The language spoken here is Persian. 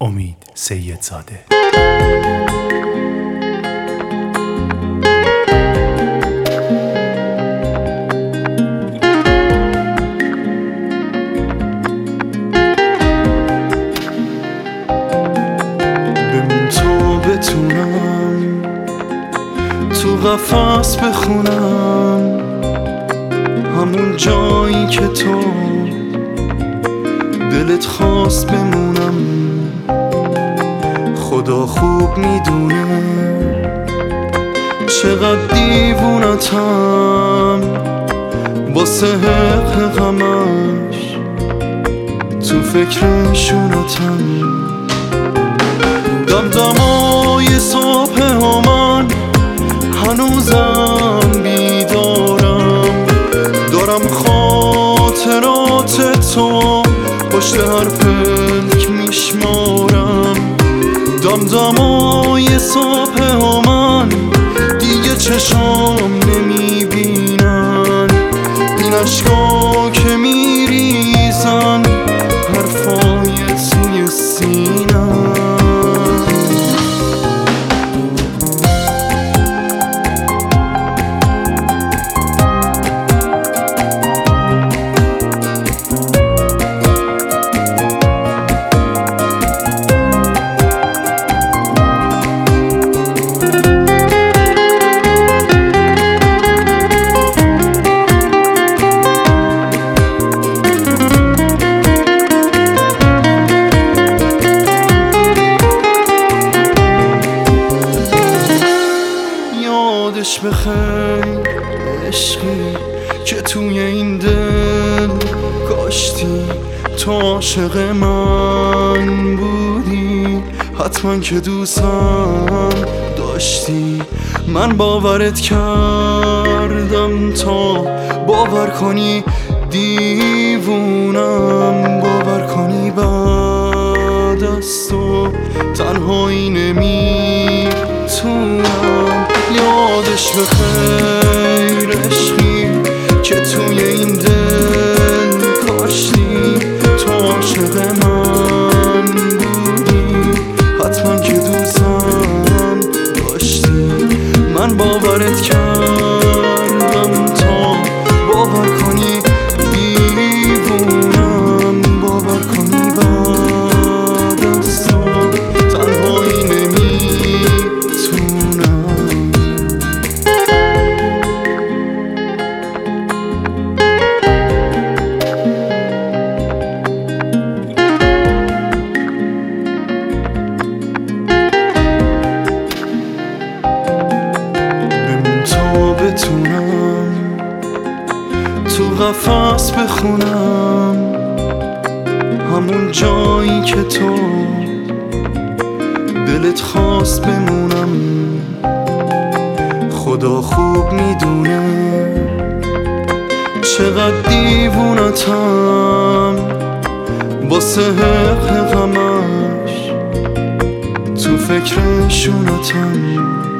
امید سیدزاده. بمون تا بتونم تو قفس بخونم همون جایی که تو دلت خواست بمونم. خدا خوب میدونه چقدر دیوونتم واسه حق غمش تو فکرشونتم. دمدمای صبح ها من هنوزم بیدارم، دارم خاطرات تو پشت هر پلک میشمارم. دمدمای صبح ها من دیگه چشام نمیبینن، این اشکا که میریزن حرفای توی سینم. یادش بخیر عشقی که توی این دل کاشتی، تو عاشق من بودی حتما که دوستم داشتی. من باورت کردم تا باور کنی دیوونم، باور کنی بعد از تو تنهایی نمیتونم. یادش بخیر عشقی که توی این دل کاشتی، تو عاشق من بودی حتما که دوستم داشتی. من باورت کردم تا باور کنی دیوونم، باور کنی بعد از تو تنهایی نمیتونم. بتونم تو قفس بخونم همون جایی که تو دلت خواست بمونم. خدا خوب میدونه چقدر دیوونتم واسه حق غمش تو فکرشونتم.